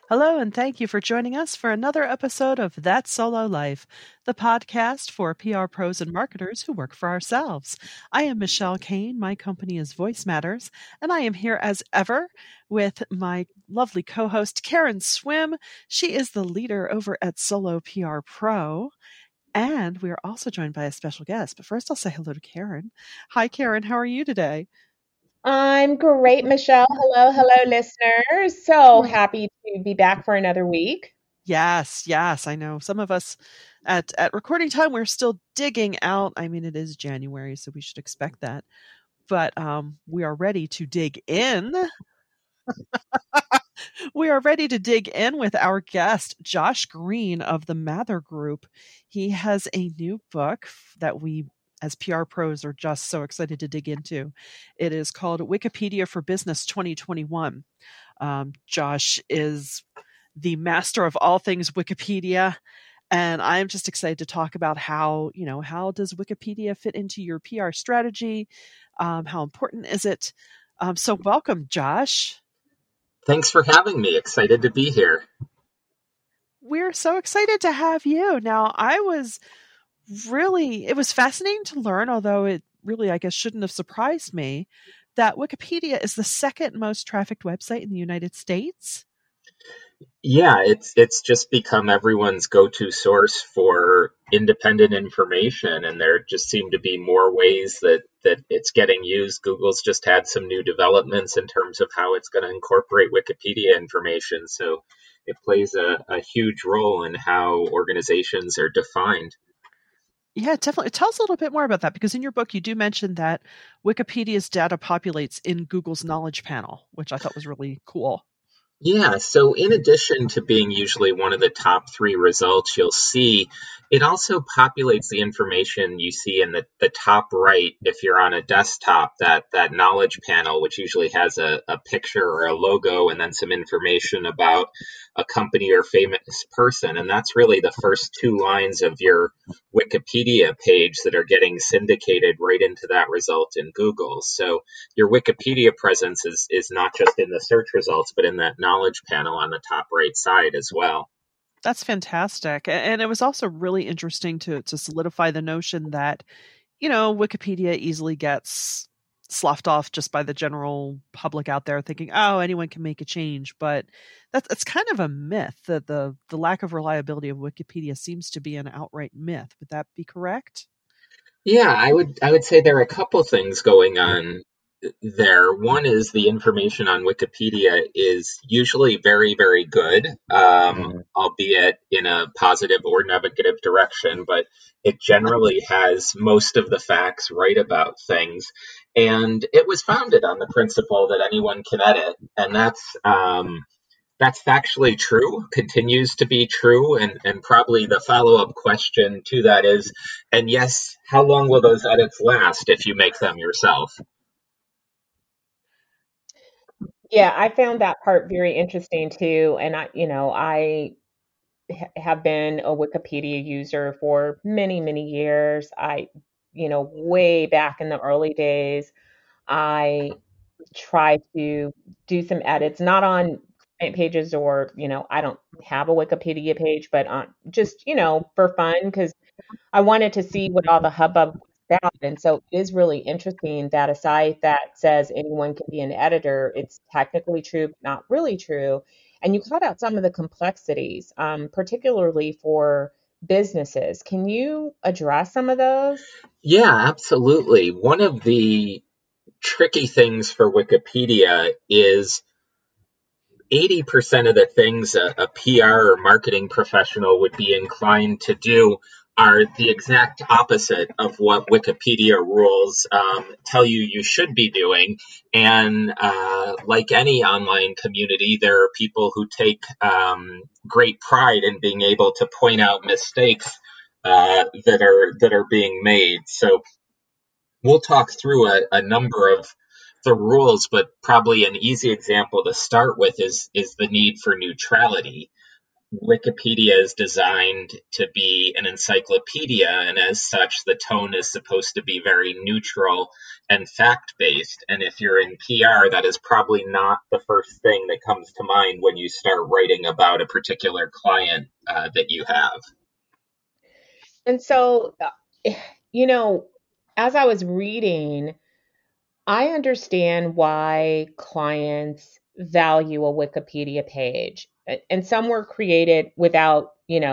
Hello, and thank you for joining us for another episode of That Solo Life, the podcast for PR pros and marketers who work for ourselves. I am Michelle Kane. My company is Voice Matters, and I am here as ever with my lovely co host, Karen Swim. She is the leader over at Solo PR Pro. And we are also joined by a special guest. But first, I'll say hello to Karen. Hi, Karen. How are you today? I'm great, Michelle. Hello, listeners. So happy to be back for another week. Yes, I know. Some of us at recording time, we're still digging out. I mean, it is January, so we should expect that. But we are ready to dig in. We are ready to dig in with our guest, Josh Green of the Mather Group. He has a new book that we, as PR pros, are just so excited to dig into. It is called Wikipedia for Business 2021. Josh is the master of all things Wikipedia. And I'm just excited to talk about how does Wikipedia fit into your PR strategy? How important is it? So welcome, Josh. Thanks for having me. Excited to be here. We're so excited to have you. Now, it was fascinating to learn, although it really, I guess, shouldn't have surprised me, that Wikipedia is the second most trafficked website in the United States. Yeah, it's just become everyone's go-to source for independent information, and there just seem to be more ways that it's getting used. Google's just had some new developments in terms of how it's going to incorporate Wikipedia information, so it plays a huge role in how organizations are defined. Yeah, definitely. Tell us a little bit more about that, because in your book you do mention that Wikipedia's data populates in Google's knowledge panel, which I thought was really cool. Yeah, so in addition to being usually one of the top three results you'll see, it also populates the information you see in the top right if you're on a desktop, that knowledge panel, which usually has a picture or a logo and then some information about a company or famous person. And that's really the first two lines of your Wikipedia page that are getting syndicated right into that result in Google. So your Wikipedia presence is not just in the search results, but in that knowledge panel on the top right side as well. That's fantastic. And it was also really interesting to solidify the notion that, Wikipedia easily gets sloughed off just by the general public out there thinking, oh, anyone can make a change. But that's kind of a myth. That the lack of reliability of Wikipedia seems to be an outright myth. Would that be correct? Yeah, I would say there are a couple things going on there. One is the information on Wikipedia is usually very, very good, albeit in a positive or negative direction, but it generally has most of the facts right about things. And it was founded on the principle that anyone can edit, and that's factually true, continues to be true, and probably the follow-up question to that is, and yes, how long will those edits last if you make them yourself? Yeah, I found that part very interesting too. And I have been a Wikipedia user for many years. Way back in the early days, I try to do some edits, not on client pages or, I don't have a Wikipedia page, but on just, for fun, because I wanted to see what all the hubbub was about. And so it is really interesting that a site that says anyone can be an editor, it's technically true, but not really true. And you called out some of the complexities, particularly for businesses. Can you address some of those? Yeah, absolutely. One of the tricky things for Wikipedia is 80% of the things a PR or marketing professional would be inclined to do are the exact opposite of what Wikipedia rules tell you should be doing. And like any online community, there are people who take great pride in being able to point out mistakes that are being made. So we'll talk through a number of the rules, but probably an easy example to start with is the need for neutrality. Wikipedia is designed to be an encyclopedia, and as such, the tone is supposed to be very neutral and fact based. And if you're in PR, that is probably not the first thing that comes to mind when you start writing about a particular client that you have. And so, you know, as I was reading, I understand why clients value a Wikipedia page. And some were created without,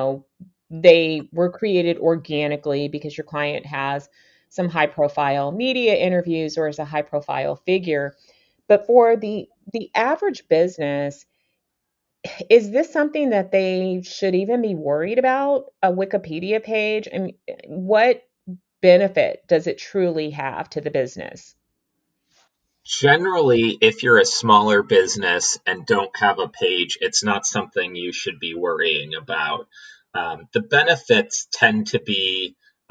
they were created organically because your client has some high profile media interviews or is a high profile figure. But for the average business, is this something that they should even be worried about, a Wikipedia page? I mean, what benefit does it truly have to the business? Generally, if you're a smaller business and don't have a page, it's not something you should be worrying about. The benefits tend to be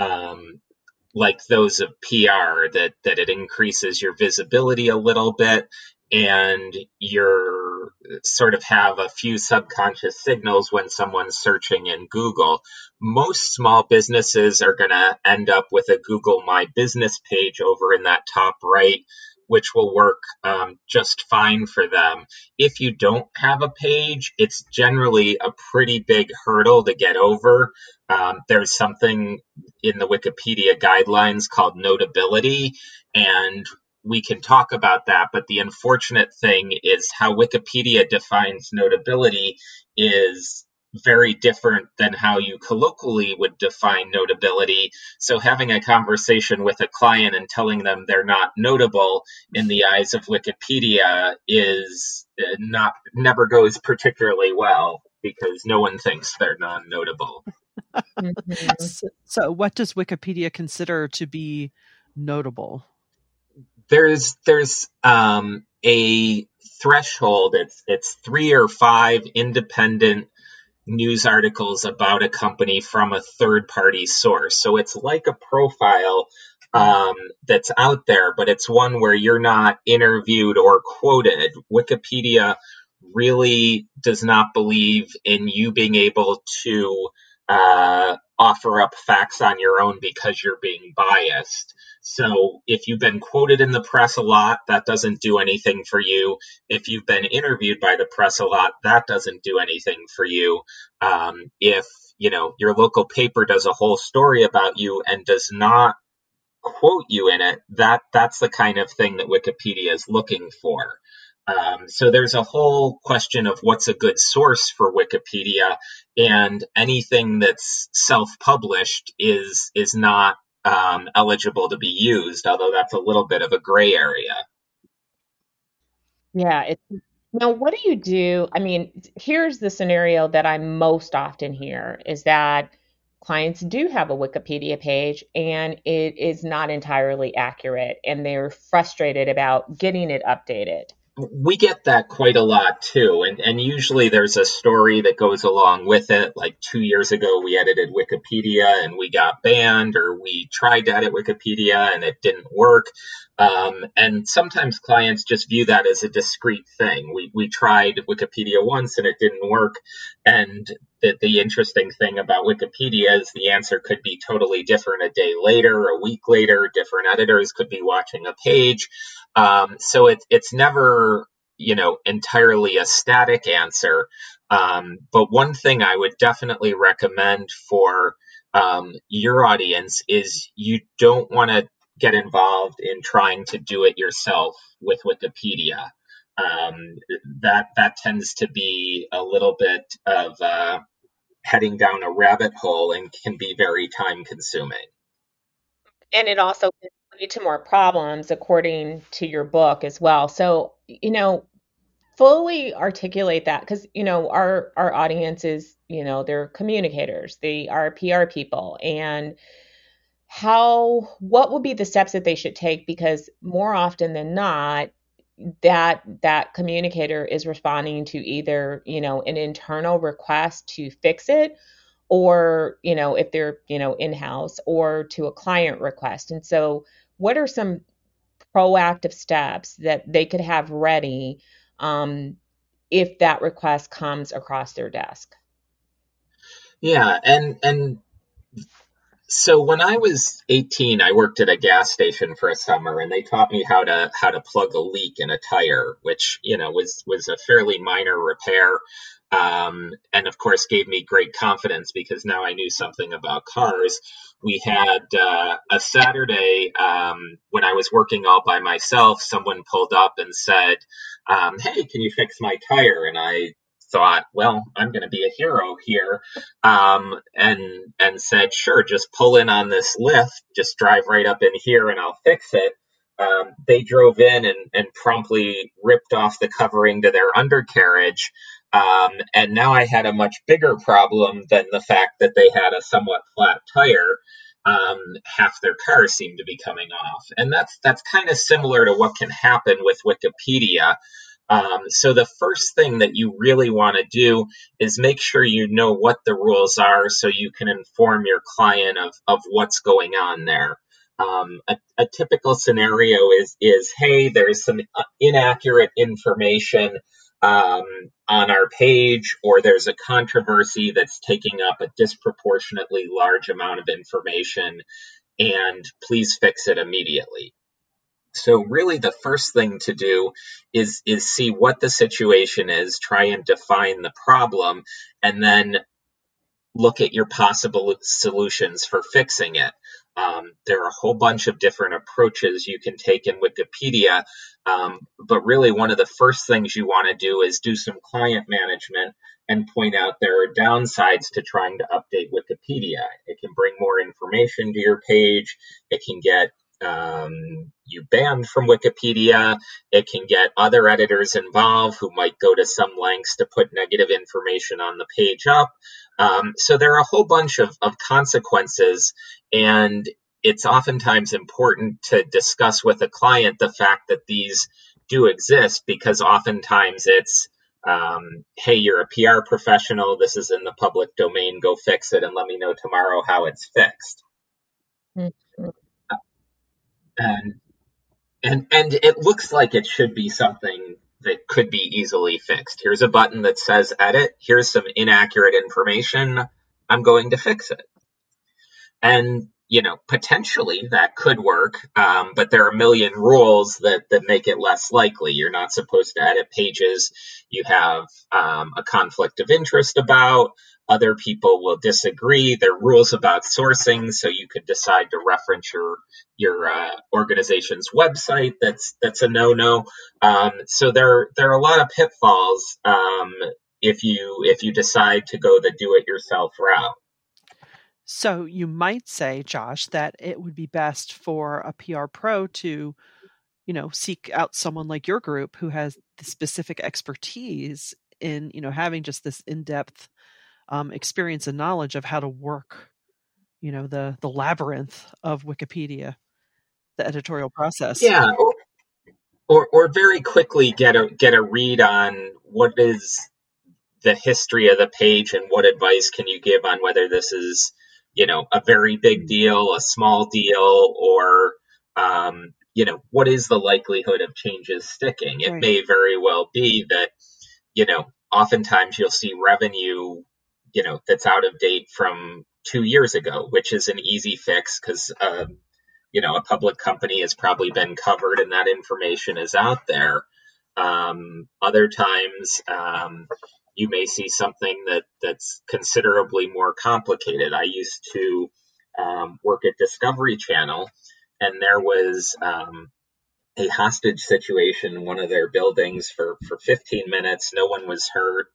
like those of PR, that it increases your visibility a little bit, and you're sort of have a few subconscious signals when someone's searching in Google. Most small businesses are going to end up with a Google My Business page over in that top right, which will work just fine for them. If you don't have a page, it's generally a pretty big hurdle to get over. There's something in the Wikipedia guidelines called notability, and we can talk about that. But the unfortunate thing is how Wikipedia defines notability is very different than how you colloquially would define notability. So having a conversation with a client and telling them they're not notable in the eyes of Wikipedia is never goes particularly well, because no one thinks they're non-notable. Mhm. So what does Wikipedia consider to be notable? There's a threshold. It's 3 or 5 independent news articles about a company from a third party source. So it's like a profile that's out there, but it's one where you're not interviewed or quoted. Wikipedia really does not believe in you being able to offer up facts on your own because you're being biased. So if you've been quoted in the press a lot, that doesn't do anything for you. If you've been interviewed by the press a lot, that doesn't do anything for you. If your local paper does a whole story about you and does not quote you in it, that's the kind of thing that Wikipedia is looking for. So there's a whole question of what's a good source for Wikipedia, and anything that's self-published is not eligible to be used, although that's a little bit of a gray area. Yeah, now what do you do? I mean, here's the scenario that I most often hear is that clients do have a Wikipedia page and it is not entirely accurate and they're frustrated about getting it updated. We get that quite a lot too, and usually there's a story that goes along with it. Like 2 years ago, we edited Wikipedia and we got banned, or we tried to edit Wikipedia and it didn't work. And sometimes clients just view that as a discrete thing. We tried Wikipedia once and it didn't work, and the interesting thing about Wikipedia is the answer could be totally different a day later, a week later. Different editors could be watching a page. So it's never, entirely a static answer. But one thing I would definitely recommend for your audience is you don't want to get involved in trying to do it yourself with Wikipedia. That tends to be a little bit of heading down a rabbit hole and can be very time consuming. And it also can lead to more problems according to your book as well. So, fully articulate that because, our audience is, they're communicators, they are PR people, and what would be the steps that they should take? Because more often than not, that communicator is responding to either, an internal request to fix it, or, if they're, in-house, or to a client request. And so what are some proactive steps that they could have ready, um, if that request comes across their desk? Yeah, and so when I was 18, I worked at a gas station for a summer, and they taught me how to plug a leak in a tire, which was a fairly minor repair, and of course gave me great confidence because now I knew something about cars. We had a Saturday when I was working all by myself. Someone pulled up and said, "Hey, can you fix my tire?" And I thought, well, I'm going to be a hero here, and said, sure, just pull in on this lift, just drive right up in here and I'll fix it. They drove in and promptly ripped off the covering to their undercarriage. And now I had a much bigger problem than the fact that they had a somewhat flat tire. Half their cars seemed to be coming off. And that's kind of similar to what can happen with Wikipedia. So the first thing that you really want to do is make sure you know what the rules are so you can inform your client of what's going on there. A typical scenario is, hey, there's some inaccurate information on our page, or there's a controversy that's taking up a disproportionately large amount of information, and please fix it immediately. So really the first thing to do is see what the situation is, try and define the problem, and then look at your possible solutions for fixing it. There are a whole bunch of different approaches you can take in Wikipedia, but really one of the first things you want to do is do some client management and point out there are downsides to trying to update Wikipedia. It can bring more information to your page. It can get you banned from Wikipedia. It can get other editors involved who might go to some lengths to put negative information on the page up. So there are a whole bunch of consequences, and it's oftentimes important to discuss with a client the fact that these do exist, because oftentimes it's, hey, you're a PR professional, this is in the public domain, go fix it and let me know tomorrow how it's fixed. Mm-hmm. And it looks like it should be something that could be easily fixed. Here's a button that says edit. Here's some inaccurate information. I'm going to fix it. And, potentially that could work, but there are a million rules that make it less likely. You're not supposed to edit pages you have a conflict of interest about. Other people will disagree. There are rules about sourcing, so you could decide to reference your organization's website. That's a no-no. So there are a lot of pitfalls if you decide to go the do-it-yourself route. So you might say, Josh, that it would be best for a PR pro to, seek out someone like your group who has the specific expertise in, having just this in-depth experience and knowledge of how to work, the labyrinth of Wikipedia, the editorial process. Yeah, or very quickly get a read on what is the history of the page and what advice can you give on whether this is, a very big deal, a small deal, or what is the likelihood of changes sticking? It may very well be that, oftentimes you'll see revenue, that's out of date from 2 years ago, which is an easy fix because, a public company has probably been covered and that information is out there. Other times, you may see something that's considerably more complicated. I used to work at Discovery Channel, and there was a hostage situation in one of their buildings for 15 minutes. No one was hurt.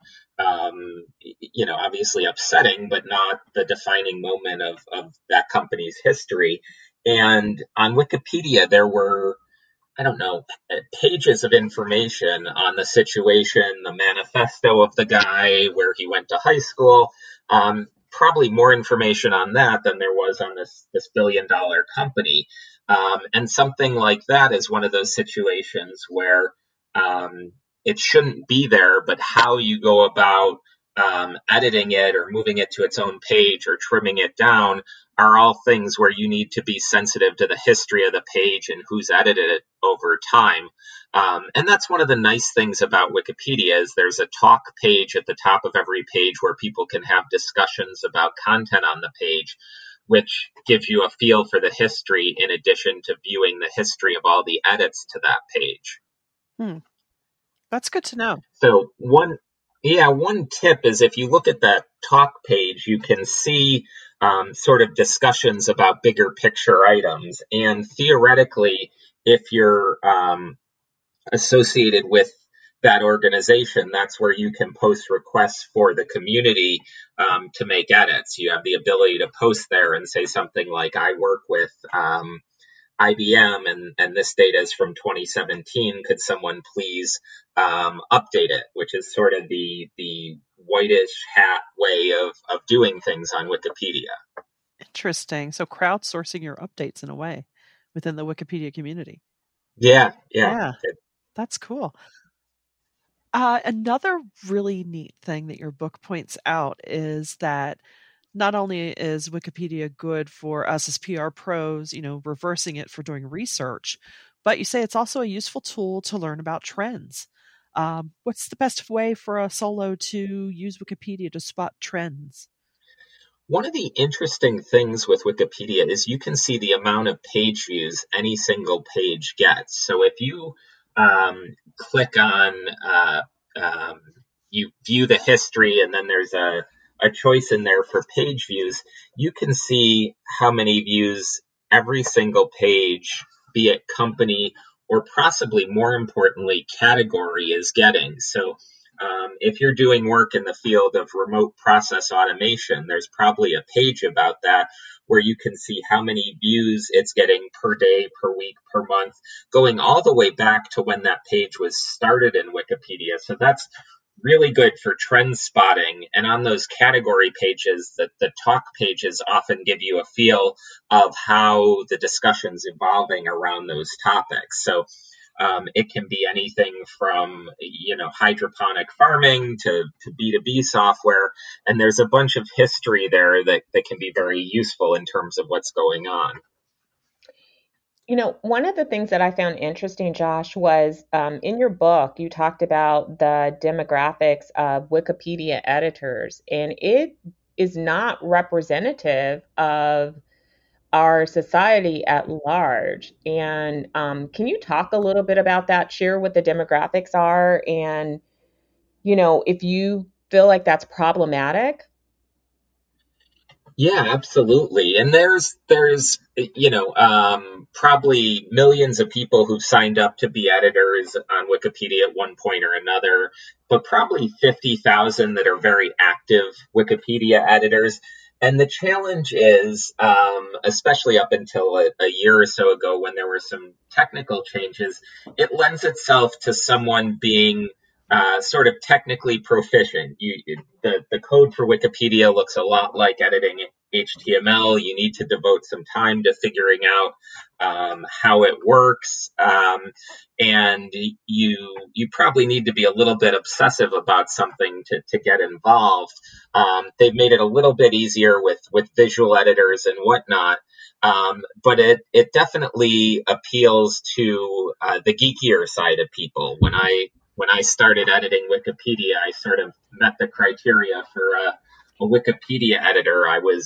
Obviously upsetting, but not the defining moment of that company's history. And on Wikipedia, there were, I don't know, pages of information on the situation, the manifesto of the guy, where he went to high school. Probably more information on that than there was on this billion-dollar company. And something like that is one of those situations where it shouldn't be there, but how you go about editing it or moving it to its own page or trimming it down are all things where you need to be sensitive to the history of the page and who's edited it over time. And that's one of the nice things about Wikipedia is there's a talk page at the top of every page where people can have discussions about content on the page, which gives you a feel for the history in addition to viewing the history of all the edits to that page. That's good to know. So one tip is if you look at that talk page, you can see sort of discussions about bigger picture items. And theoretically, if you're associated with that organization, that's where you can post requests for the community to make edits. You have the ability to post there and say something like, I work with IBM and this data is from 2017. Could someone please update it? Which is sort of the whitish hat way of doing things on Wikipedia. Interesting. So crowdsourcing your updates in a way within the Wikipedia community. Yeah. That's cool. Another really neat thing that your book points out is that not only is Wikipedia good for us as PR pros, reversing it for doing research, but you say it's also a useful tool to learn about trends. What's the best way for a solo to use Wikipedia to spot trends? One of the interesting things with Wikipedia is you can see the amount of page views any single page gets. So if you click on, you view the history, and then there's a choice in there for page views, you can see how many views every single page, be it company or possibly more importantly, category is getting. So if you're doing work in the field of remote process automation, there's probably a page about that where you can see how many views it's getting per day, per week, per month, going all the way back to when that page was started in Wikipedia. So that's really good for trend spotting. And on those category pages, the talk pages often give you a feel of how the discussion's evolving around those topics. So it can be anything from, hydroponic farming to B2B software. And there's a bunch of history there that can be very useful in terms of what's going on. One of the things that I found interesting, Josh, was in your book, you talked about the demographics of Wikipedia editors, and it is not representative of our society at large. And can you talk a little bit about that, share what the demographics are, and, if you feel like that's problematic? Yeah, absolutely. And there's probably millions of people who've signed up to be editors on Wikipedia at one point or another, but probably 50,000 that are very active Wikipedia editors. And the challenge is, especially up until a year or so ago when there were some technical changes, it lends itself to someone being sort of technically proficient. The code for Wikipedia looks a lot like editing HTML. You need to devote some time to figuring out how it works, and you probably need to be a little bit obsessive about something to get involved. They've made it a little bit easier with visual editors and whatnot. But it definitely appeals to the geekier side of people. When I started editing Wikipedia, I sort of met the criteria for a Wikipedia editor.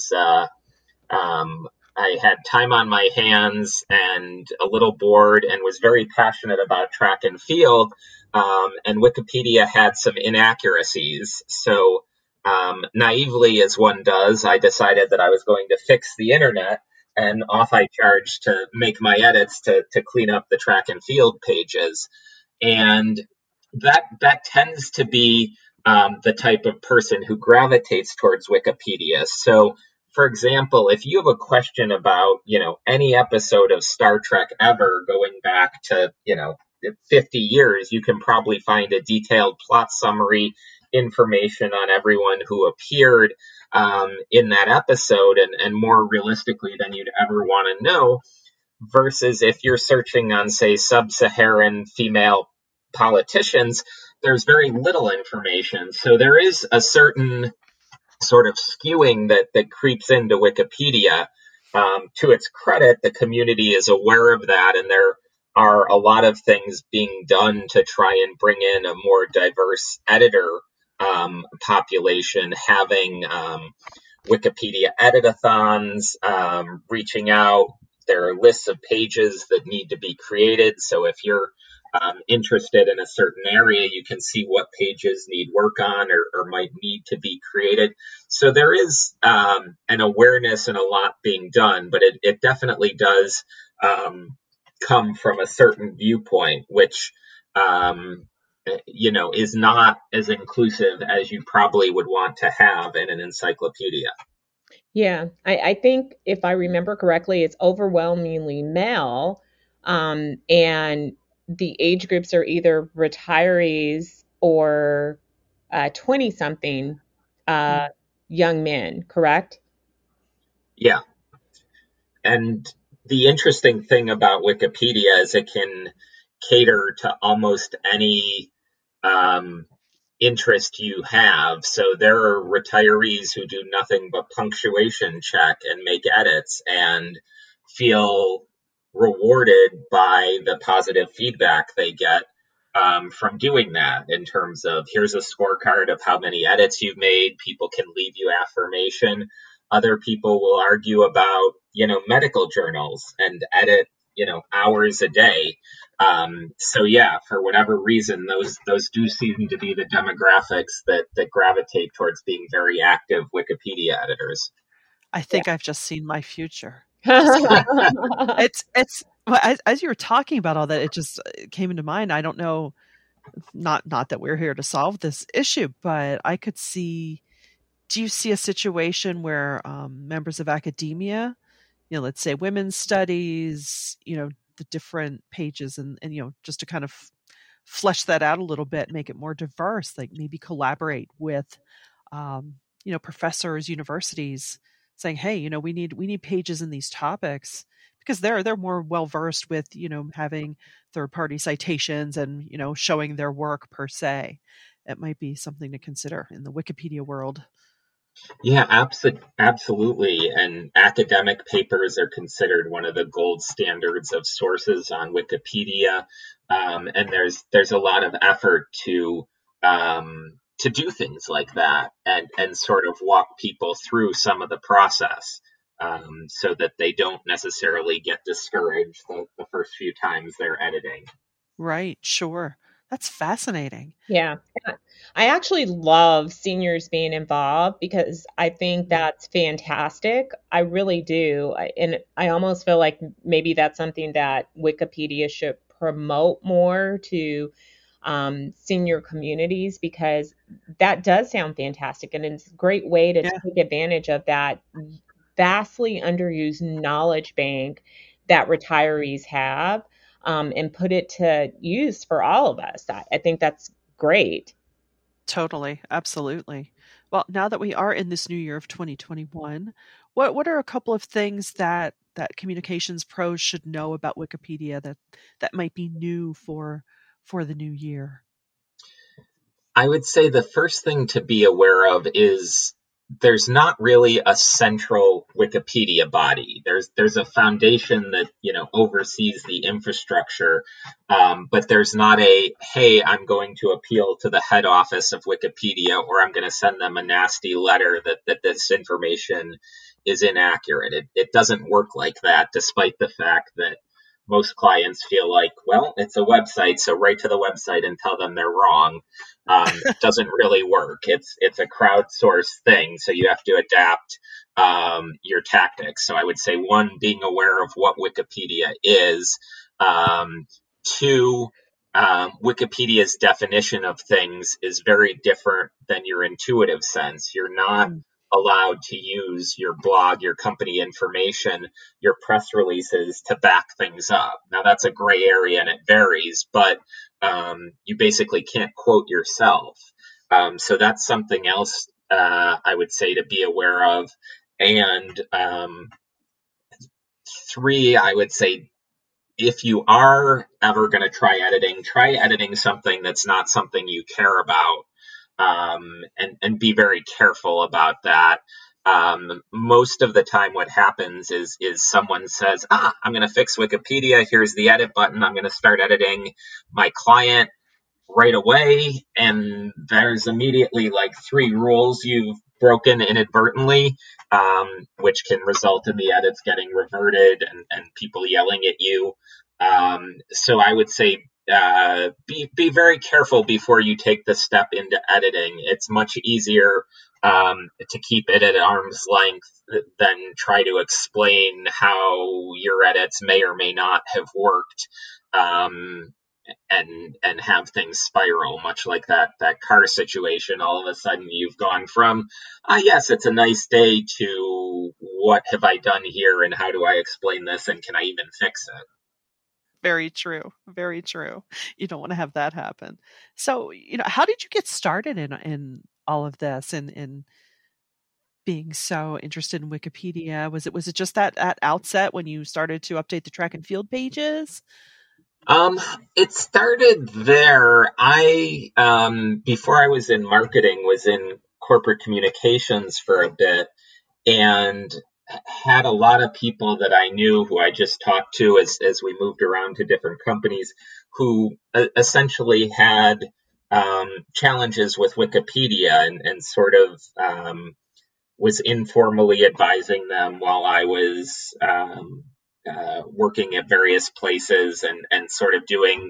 I had time on my hands and a little bored and was very passionate about track and field. And Wikipedia had some inaccuracies. So naively, as one does, I decided that I was going to fix the internet, and off I charged to make my edits to clean up the track and field pages. And that tends to be the type of person who gravitates towards Wikipedia. So, for example, if you have a question about, any episode of Star Trek ever going back to, 50 years, you can probably find a detailed plot summary, information on everyone who appeared in that episode, and more realistically than you'd ever want to know, versus if you're searching on, say, sub-Saharan female politicians, there's very little information. So there is a certain sort of skewing that creeps into Wikipedia. To its credit, the community is aware of that, and they're are a lot of things being done to try and bring in a more diverse editor population, having Wikipedia editathons, reaching out. There are lists of pages that need to be created. So if you're interested in a certain area, you can see what pages need work on or might need to be created. So there is an awareness and a lot being done, but it definitely does come from a certain viewpoint, which is not as inclusive as you probably would want to have in an encyclopedia. Yeah, I think if I remember correctly, it's overwhelmingly male, and the age groups are either retirees or 20 something young men, correct? Yeah. And the interesting thing about Wikipedia is it can cater to almost any interest you have. So there are retirees who do nothing but punctuation check and make edits and feel rewarded by the positive feedback they get from doing that, in terms of here's a scorecard of how many edits you've made. People can leave you affirmation. Other people will argue about, medical journals and edit, hours a day. So yeah, for whatever reason, those do seem to be the demographics that gravitate towards being very active Wikipedia editors. I think I've just seen my future. It's well, as you were talking about all that, it just came into mind. I don't know, not that we're here to solve this issue, but I could see. Do you see a situation where members of academia, let's say women's studies, the different pages and just to kind of flesh that out a little bit, make it more diverse, like maybe collaborate with, professors, universities, saying, hey, we need pages in these topics because they're more well versed with, having third party citations and, showing their work per se. It might be something to consider in the Wikipedia world. Yeah, absolutely. And academic papers are considered one of the gold standards of sources on Wikipedia. And there's a lot of effort to do things like that and sort of walk people through some of the process, so that they don't necessarily get discouraged the first few times they're editing. Right, sure. That's fascinating. Yeah. I actually love seniors being involved because I think that's fantastic. I really do. And I almost feel like maybe that's something that Wikipedia should promote more to senior communities, because that does sound fantastic. And it's a great way to take advantage of that vastly underused knowledge bank that retirees have, and put it to use for all of us. I think that's great. Totally. Absolutely. Well, now that we are in this new year of 2021, what are a couple of things that communications pros should know about Wikipedia that might be new for the new year? I would say the first thing to be aware of is there's not really a central Wikipedia body. There's a foundation that oversees the infrastructure, but there's not a, hey, I'm going to appeal to the head office of Wikipedia, or I'm going to send them a nasty letter that this information is inaccurate. It doesn't work like that, despite the fact that most clients feel like, well, it's a website, so write to the website and tell them they're wrong. Doesn't really work. It's a crowdsourced thing, so you have to adapt your tactics. So I would say, one, being aware of what Wikipedia is. Two, Wikipedia's definition of things is very different than your intuitive sense. You're not allowed to use your blog, your company information, your press releases to back things up. Now, that's a gray area and it varies, but you basically can't quote yourself. So that's something else I would say to be aware of. And three, I would say, if you are ever going to try editing something that's not something you care about, and be very careful about that. Most of the time what happens is someone says, I'm going to fix Wikipedia. Here's the edit button. I'm going to start editing my client right away. And there's immediately like 3 rules you've broken inadvertently, which can result in the edits getting reverted and people yelling at you. So I would say, be very careful before you take the step into editing. It's much easier to keep it at arm's length than try to explain how your edits may or may not have worked, and have things spiral, much like that car situation. All of a sudden, you've gone from, yes, it's a nice day, to what have I done here, and how do I explain this, and can I even fix it? Very true. Very true. You don't want to have that happen. So, how did you get started in all of this and in being so interested in Wikipedia? Was it just that at outset when you started to update the track and field pages? It started there. I, before I was in marketing, was in corporate communications for a bit, and had a lot of people that I knew who I just talked to as we moved around to different companies, who essentially had challenges with Wikipedia, and sort of was informally advising them while I was working at various places, and sort of doing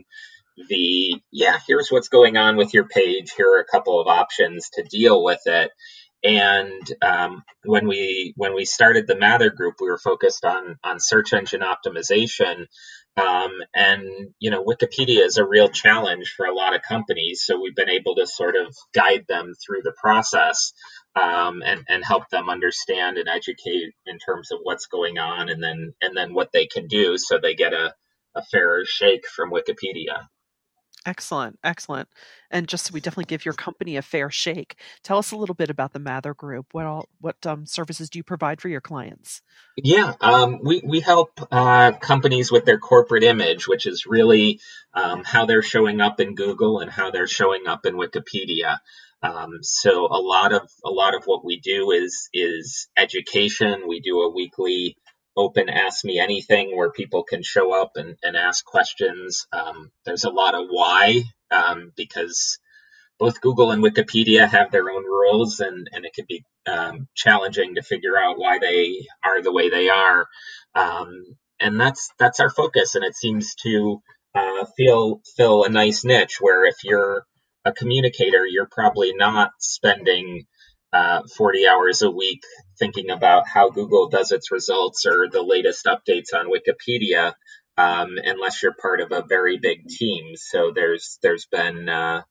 here's what's going on with your page. Here are a couple of options to deal with it. And when we started the Mather Group, we were focused on search engine optimization. And Wikipedia is a real challenge for a lot of companies. So we've been able to sort of guide them through the process, and help them understand and educate in terms of what's going on, and then what they can do so they get a fairer shake from Wikipedia. Excellent. Excellent. And just so we definitely give your company a fair shake, tell us a little bit about the Mather Group. What services do you provide for your clients? Yeah, we help companies with their corporate image, which is really how they're showing up in Google and how they're showing up in Wikipedia. So a lot of what we do is education. We do a weekly open Ask Me Anything where people can show up and ask questions. There's a lot of why, because both Google and Wikipedia have their own rules, and it can be challenging to figure out why they are the way they are. And that's our focus, and it seems to fill a nice niche where if you're a communicator, you're probably not spending 40 hours a week thinking about how Google does its results or the latest updates on Wikipedia, unless you're part of a very big team. So there's been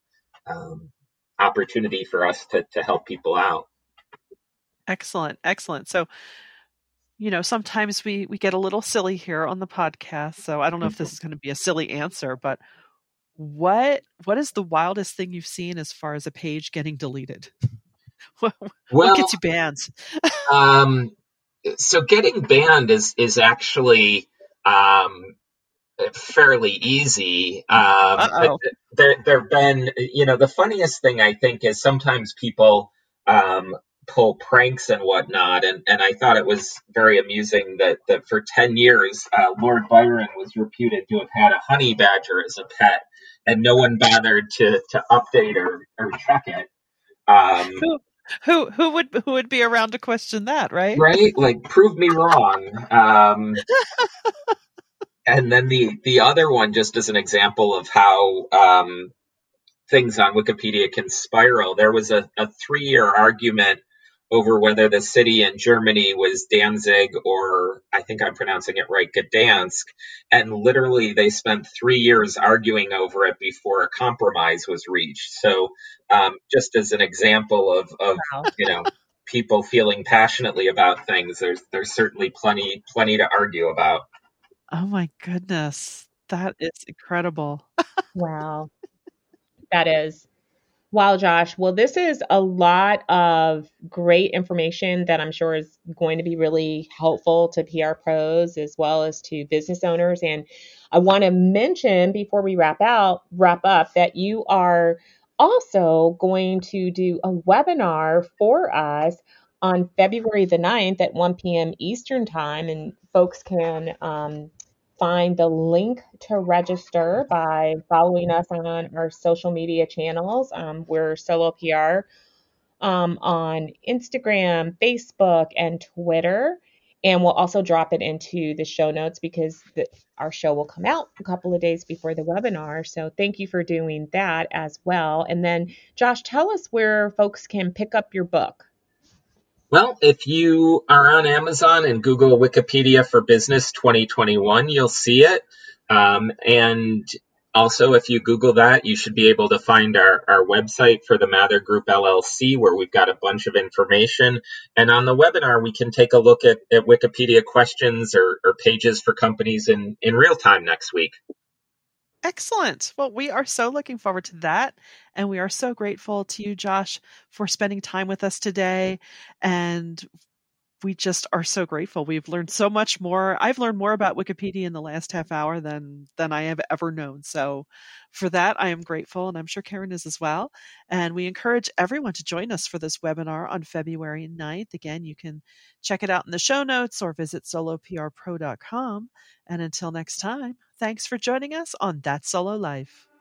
opportunity for us to help people out. Excellent. Excellent. So, sometimes we get a little silly here on the podcast. So I don't know if this is going to be a silly answer, but what is the wildest thing you've seen as far as a page getting deleted? What gets you banned? So getting banned is actually fairly easy. But there've been, the funniest thing I think is sometimes people pull pranks and whatnot, and I thought it was very amusing that for 10 years, Lord Byron was reputed to have had a honey badger as a pet, and no one bothered to update or check it. Who would be around to question that, right? Right? Like, prove me wrong. And then the other one, just as an example of how things on Wikipedia can spiral, there was a 3-year argument over whether the city in Germany was Danzig or, I think I'm pronouncing it right, Gdansk. And literally they spent 3 years arguing over it before a compromise was reached. So just as an example of wow. People feeling passionately about things, there's certainly plenty to argue about. Oh my goodness. That is incredible. Wow. That is. Wow, Josh. Well, this is a lot of great information that I'm sure is going to be really helpful to PR pros as well as to business owners. And I want to mention before we wrap up that you are also going to do a webinar for us on February the 9th at 1 p.m. Eastern Time, and folks can find the link to register by following us on our social media channels. We're Solo PR on Instagram, Facebook, and Twitter. And we'll also drop it into the show notes because our show will come out a couple of days before the webinar. So thank you for doing that as well. And then, Josh, tell us where folks can pick up your book. Well, if you are on Amazon and Google Wikipedia for Business 2021, you'll see it. And also, if you Google that, you should be able to find our website for the Mather Group LLC, where we've got a bunch of information. And on the webinar, we can take a look at Wikipedia questions or pages for companies in real time next week. Excellent. Well, we are so looking forward to that. And we are so grateful to you, Josh, for spending time with us today. And we just are so grateful. We've learned so much more. I've learned more about Wikipedia in the last half hour than I have ever known. So for that, I am grateful, and I'm sure Karen is as well. And we encourage everyone to join us for this webinar on February 9th. Again, you can check it out in the show notes or visit soloprpro.com. And until next time, thanks for joining us on That Solo Life.